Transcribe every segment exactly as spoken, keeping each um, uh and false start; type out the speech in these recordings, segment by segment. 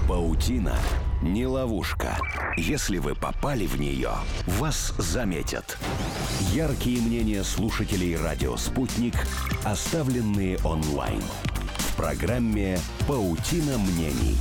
Паутина не ловушка. Если вы попали в нее, вас заметят. Яркие мнения слушателей «Радио Спутник», оставленные онлайн. В программе «Паутина мнений».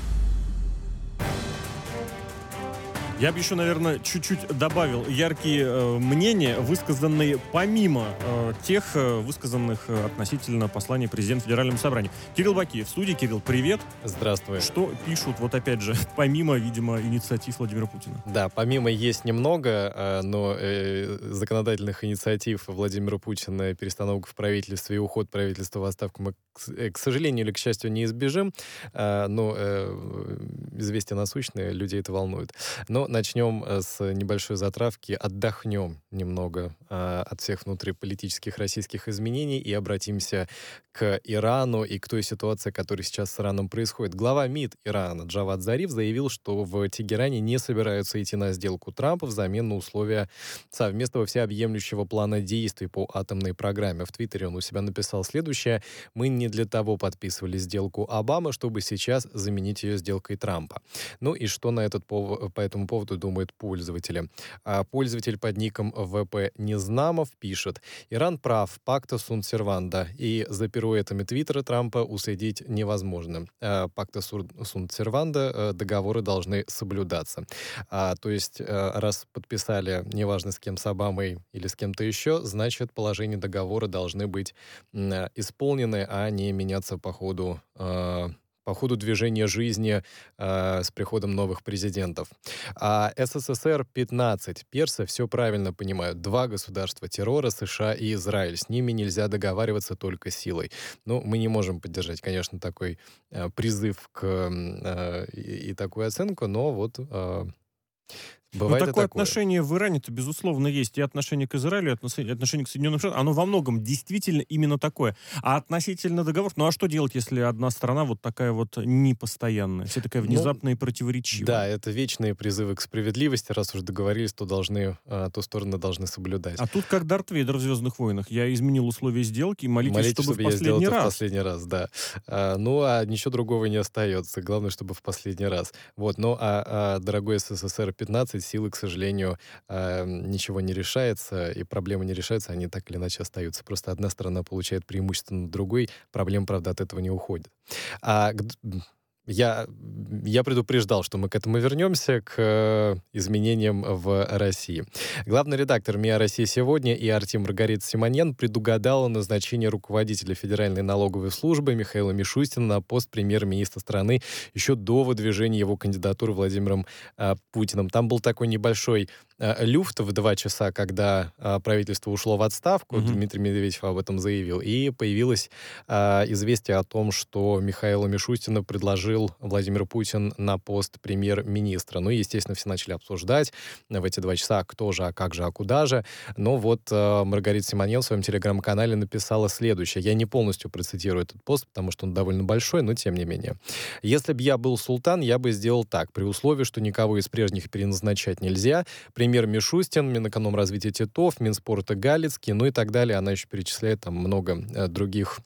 Я бы еще, наверное, чуть-чуть добавил яркие э, мнения, высказанные помимо э, тех, э, высказанных э, относительно послания президента Федеральному собранию. Кирилл Бакиев в студии. Кирилл, привет. Здравствуй. Что пишут, вот опять же, помимо, видимо, инициатив Владимира Путина? Да, помимо есть немного, э, но э, законодательных инициатив Владимира Путина, перестановка в правительстве и уход правительства в отставку мы, к, э, к сожалению или к счастью, не избежим. Э, но э, известия насущные, людей это волнует. Но начнем с небольшой затравки, отдохнем немного э, от всех внутриполитических российских изменений и обратимся к Ирану и к той ситуации, которая сейчас с Ираном происходит. Глава МИД Ирана Джавад Зариф заявил, что в Тегеране не собираются идти на сделку Трампа взамен на условия совместного всеобъемлющего плана действий по атомной программе. В Твиттере он у себя написал следующее: «Мы не для того подписывали сделку Обамы, чтобы сейчас заменить ее сделкой Трампа». Ну и что на этот пов... по этому поводу поводу думают пользователи. А пользователь под ником ВП Незнамов пишет: «Иран прав, пакта сунт серванда, и за пируэтами Твиттера Трампа уследить невозможно. А, пакта сунт серванда, договоры должны соблюдаться». А, то есть, раз подписали, неважно с кем, с Обамой или с кем-то еще, значит, положения договора должны быть исполнены, а не меняться по ходу по ходу движения жизни э, с приходом новых президентов. А СССР пятнадцать. Персы все правильно понимают. Два государства террора, США и Израиль. С ними нельзя договариваться только силой. Ну, мы не можем поддержать, конечно, такой э, призыв к, э, и, и такую оценку, но вот... Э, Бывает Но такое, такое отношение в Иране-то, безусловно, есть. И отношение к Израилю, и отношение, отношение к Соединенным Штатам, оно во многом действительно именно такое. А относительно договоров, ну а что делать, если одна страна вот такая вот непостоянная, вся такая внезапная ну, и противоречивая? Да, это вечные призывы к справедливости. Раз уж договорились, то должны, а, ту сторону должны соблюдать. А тут как Дарт Вейдер в «Звездных войнах». Я изменил условия сделки, молитесь, молитесь чтобы, чтобы в последний я раз. в последний раз, да. А, ну, а ничего другого не остается. Главное, чтобы в последний раз. Вот. Ну, а, а дорогой СССР пятнадцать, силы, к сожалению, ничего не решается, и проблемы не решаются, они так или иначе остаются. Просто одна сторона получает преимущество над другой, проблема, правда, от этого не уходит. А Я, я предупреждал, что мы к этому вернемся, к э, изменениям в России. Главный редактор МИА «Россия сегодня» и Артем Маргарита Симоньян предугадала назначение руководителя Федеральной налоговой службы Михаила Мишустина на пост премьер-министра страны еще до выдвижения его кандидатуры Владимиром э, Путиным. Там был такой небольшой э, люфт в два часа, когда э, правительство ушло в отставку, mm-hmm. Дмитрий Медведев об этом заявил, и появилось э, известие о том, что Михаила Мишустина предложил Владимир Путин на пост премьер-министра. Ну, естественно, все начали обсуждать в эти два часа, кто же, а как же, а куда же. Но вот э, Маргарита Симоньян в своем телеграм-канале написала следующее. Я не полностью процитирую этот пост, потому что он довольно большой, но тем не менее. «Если бы я был султан, я бы сделал так. При условии, что никого из прежних переназначать нельзя. Премьер Мишустин, Минэкономразвития Титов, Минспорта Галицкий, ну и так далее». Она еще перечисляет там много э, других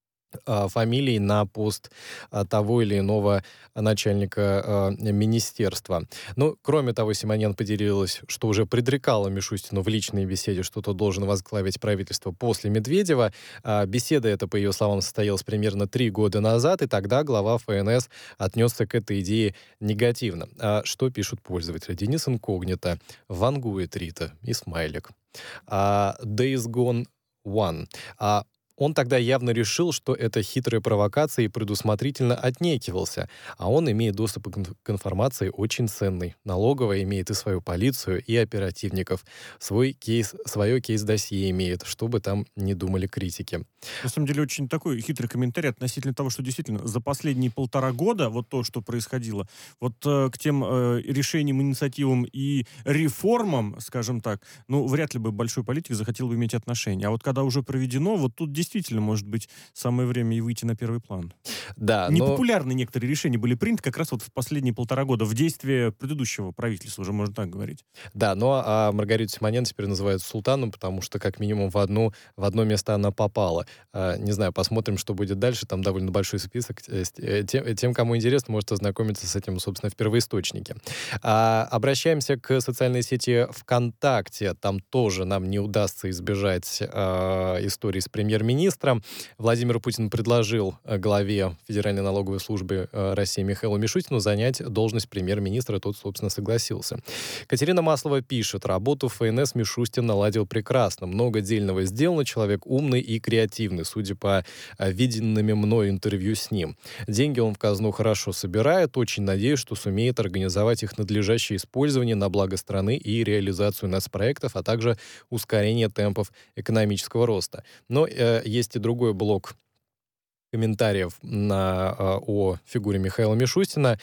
фамилий на пост того или иного начальника э, министерства. Ну, кроме того, Симоньян поделилась, что уже предрекала Мишустину в личной беседе, что тот должен возглавить правительство после Медведева. А беседа эта, по ее словам, состоялась примерно три года назад, и тогда глава ФНС отнесся к этой идее негативно. А что пишут пользователи? Денис Инкогнито, вангует Рита и смайлик. А, Days Gone One. А Он тогда явно решил, что это хитрая провокация, и предусмотрительно отнекивался. А он имеет доступ к информации очень ценной. Налоговая имеет и свою полицию, и оперативников. Свой кейс, свое кейс-досье имеет, чтобы там не думали критики. На самом деле, очень такой хитрый комментарий относительно того, что действительно за последние полтора года вот то, что происходило, вот э, к тем э, решениям, инициативам и реформам, скажем так, ну, вряд ли бы большой политик захотел бы иметь отношения. А вот когда уже проведено, вот тут действительно действительно, может быть, самое время и выйти на первый план. Да, но... Непопулярные некоторые решения были приняты как раз вот в последние полтора года в действии предыдущего правительства, уже можно так говорить. Да, но а Маргариту Симонян теперь называют султаном, потому что как минимум в, одну, в одно место она попала. А, не знаю, посмотрим, что будет дальше. Там довольно большой список. Тем, тем кому интересно, может ознакомиться с этим, собственно, в первоисточнике. А, обращаемся к социальной сети ВКонтакте. Там тоже нам не удастся избежать а, истории с премьер-министром. Владимир Путин предложил главе Федеральной налоговой службы России Михаилу Мишустину занять должность премьер-министра. Тот, собственно, согласился. Катерина Маслова пишет: работу в ФНС Мишустин наладил прекрасно. Много дельного сделано, человек умный и креативный, судя по виденными мной интервью с ним. Деньги он в казну хорошо собирает. Очень надеюсь, что сумеет организовать их надлежащее использование на благо страны и реализацию нацпроектов, а также ускорение темпов экономического роста. Но э, есть и другой блок комментариев на, о фигуре Михаила Мишустина.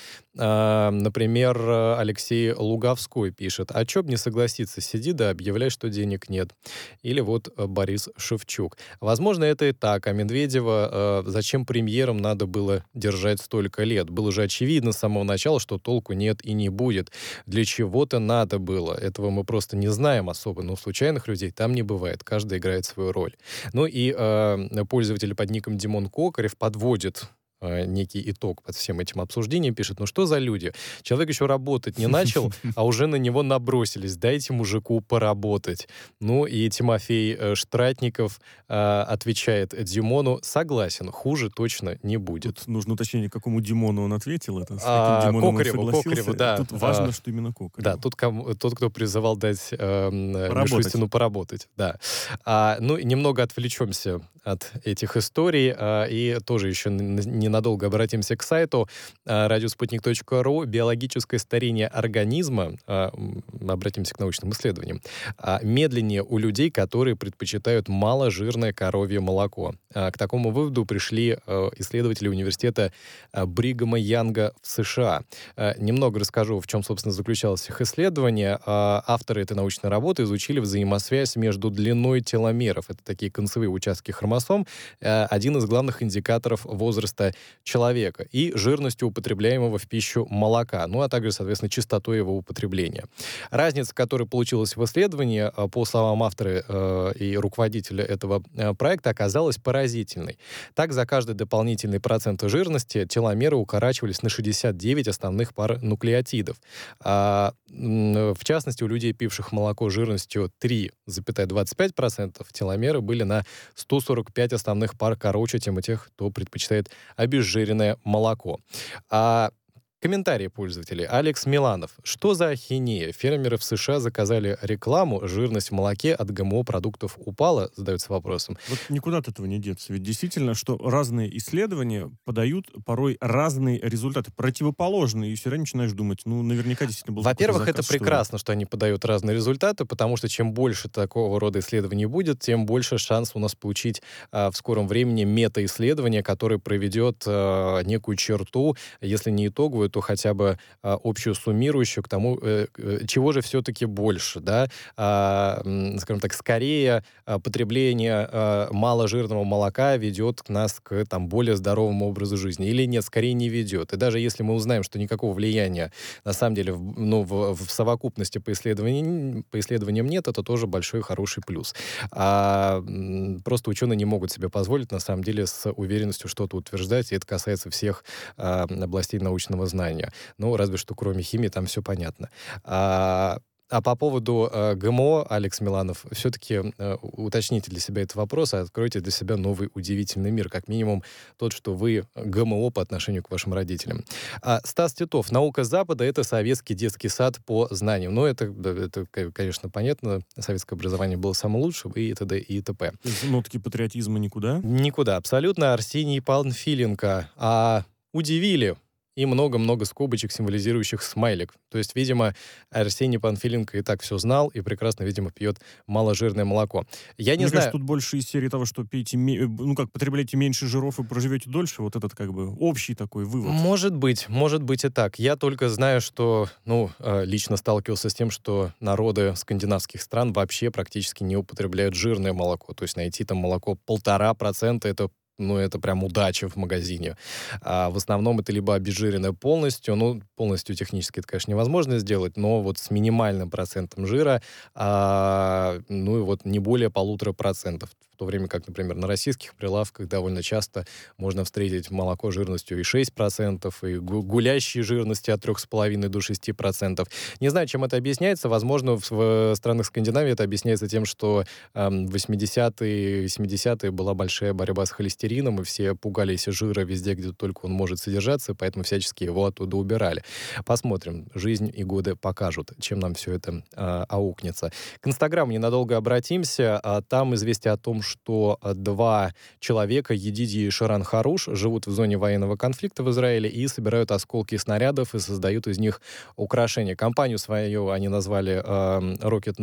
Например, Алексей Луговской пишет: а чё б не согласиться, сиди да объявляй, что денег нет. Или вот Борис Шевчук: возможно, это и так, а Медведева зачем премьером надо было держать столько лет? Было же очевидно с самого начала, что толку нет и не будет. Для чего-то надо было. Этого мы просто не знаем особо, но случайных людей там не бывает. Каждый играет свою роль. Ну и э, пользователь под ником Димон Кокарев подводит некий итог под всем этим обсуждением, пишет: ну что за люди? Человек еще работать не начал, а уже на него набросились. Дайте мужику поработать. Ну и Тимофей Штратников э, отвечает Димону: согласен, хуже точно не будет. Тут нужно уточнение, какому Димону он ответил. Это, с а, каким Димоном Кокареву, он согласился. Кокареву, да. Тут важно, а, что именно Кокареву. Да, тут кому, тот, кто призывал дать э, Мишустину поработать. Да. А, ну, немного отвлечемся от этих историй а, и тоже еще ненадолго обратимся к сайту радиоспутник точка ру. Биологическое старение организма, а, обратимся к научным исследованиям, а, медленнее у людей, которые предпочитают маложирное коровье молоко. А, к такому выводу пришли а, исследователи университета а, Бригама Янга в США. А, немного расскажу, в чем, собственно, заключалось их исследование. А, авторы этой научной работы изучили взаимосвязь между длиной теломеров, это такие концевые участки хромосом, а, один из главных индикаторов возраста человека, и жирностью употребляемого в пищу молока, ну а также, соответственно, частотой его употребления. Разница, которая получилась в исследовании, по словам автора э, и руководителя этого э, проекта, оказалась поразительной. Так, за каждый дополнительный процент жирности теломеры укорачивались на шестьдесят девять основных пар нуклеотидов. А, в частности, у людей, пивших молоко жирностью три целых двадцать пять сотых процента, теломеры были на сто сорок пять основных пар короче, чем у тех, кто предпочитает обезжиренное молоко. А комментарии пользователей. Алекс Миланов: что за ахинея? Фермеры в США заказали рекламу, жирность в молоке от ГМО-продуктов упала? Задается вопросом. Вот никуда от этого не деться. Ведь действительно, что разные исследования подают порой разные результаты, противоположные, и все равно начинаешь думать, ну, наверняка действительно был Во-первых, заказ, это что прекрасно, что они подают разные результаты, потому что чем больше такого рода исследований будет, тем больше шанс у нас получить а, в скором времени мета-исследование, которое проведет а, некую черту, если не итоговую, то хотя бы а, общую суммирующую к тому, э, э, чего же все-таки больше, да, а, скажем так, скорее а, потребление а, маложирного молока ведет нас к там более здоровому образу жизни, или нет, скорее не ведет. И даже если мы узнаем, что никакого влияния на самом деле в, ну, в, в совокупности по исследованиям, по исследованиям нет, это тоже большой хороший плюс. А, просто ученые не могут себе позволить на самом деле с уверенностью что-то утверждать, и это касается всех а, областей научного знания. Ну, разве что кроме химии там все понятно. А, а по поводу э, ГМО, Алекс Миланов, все-таки э, уточните для себя этот вопрос, и откройте для себя новый удивительный мир, как минимум тот, что вы ГМО по отношению к вашим родителям. А, Стас Титов: наука Запада — это советский детский сад по знаниям. Ну, это, это, конечно, понятно, советское образование было самым лучшим, и т.д. и т.п. Нотки патриотизма никуда? Никуда, абсолютно. Арсений Панфиленко: а удивили. и много-много скобочек, символизирующих смайлик. То есть, видимо, Арсений Панфиленко и так все знал, и прекрасно, видимо, пьет маложирное молоко. Я не Мне знаю... кажется, тут больше из серии того, что пейте, ну как, потребляйте меньше жиров и проживете дольше. Вот этот как бы общий такой вывод. Может быть, может быть и так. Я только знаю, что, ну, лично сталкивался с тем, что народы скандинавских стран вообще практически не употребляют жирное молоко. То есть найти там молоко полтора процента, это ну, это прям удача в магазине. А в основном это либо обезжиренное полностью, ну, полностью технически это, конечно, невозможно сделать, но вот с минимальным процентом жира, а, ну, и вот не более полутора процентов. В то время как, например, на российских прилавках довольно часто можно встретить молоко жирностью и шесть процентов, и гулящей жирности от трех с половиной до шести процентов. Не знаю, чем это объясняется. Возможно, в, в странах Скандинавии это объясняется тем, что э, в восьмидесятые, семидесятые была большая борьба с холестерином, и все пугались жира везде, где только он может содержаться, поэтому всячески его оттуда убирали. Посмотрим. Жизнь и годы покажут, чем нам все это э, аукнется. К Инстаграму ненадолго обратимся. А там известие о том, что два человека, Едиди и Ширан Харуш, живут в зоне военного конфликта в Израиле и собирают осколки снарядов и создают из них украшения. Компанию свою они назвали э, Rocket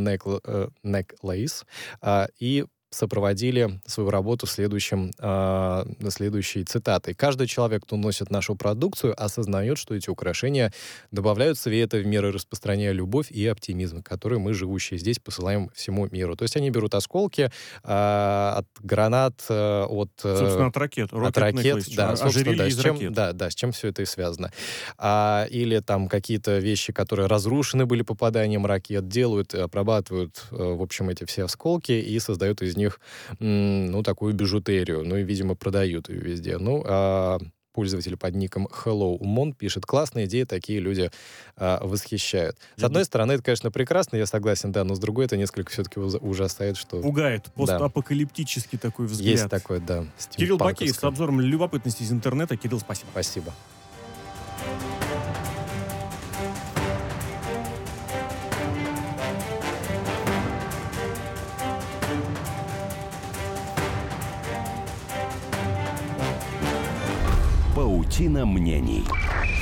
Necklace э, и сопроводили свою работу следующим, э, следующей цитатой. «Каждый человек, кто носит нашу продукцию, осознает, что эти украшения добавляют света в мир и распространяя любовь и оптимизм, который мы, живущие здесь, посылаем всему миру». То есть они берут осколки э, от гранат, э, от... Э, собственно, от ракет. От ракет, necklace, да, собственно, да, из с чем, ракет. да, да, с чем все это и связано. А, или там какие-то вещи, которые разрушены были попаданием ракет, делают, обрабатывают, э, в общем, эти все осколки и создают из них них, ну, такую бижутерию. Ну, и, видимо, продают ее везде. Ну, а пользователь под ником Hello Mon пишет: классная идея, такие люди а, восхищают. С я одной д... стороны, это, конечно, прекрасно, я согласен, да, но с другой это несколько все-таки ужасает, что... Пугает. Постапокалиптический да. такой взгляд. Есть такой, да. Кирилл Бакеев с обзором любопытности из интернета. Кирилл, спасибо. Спасибо. Паутина мнений.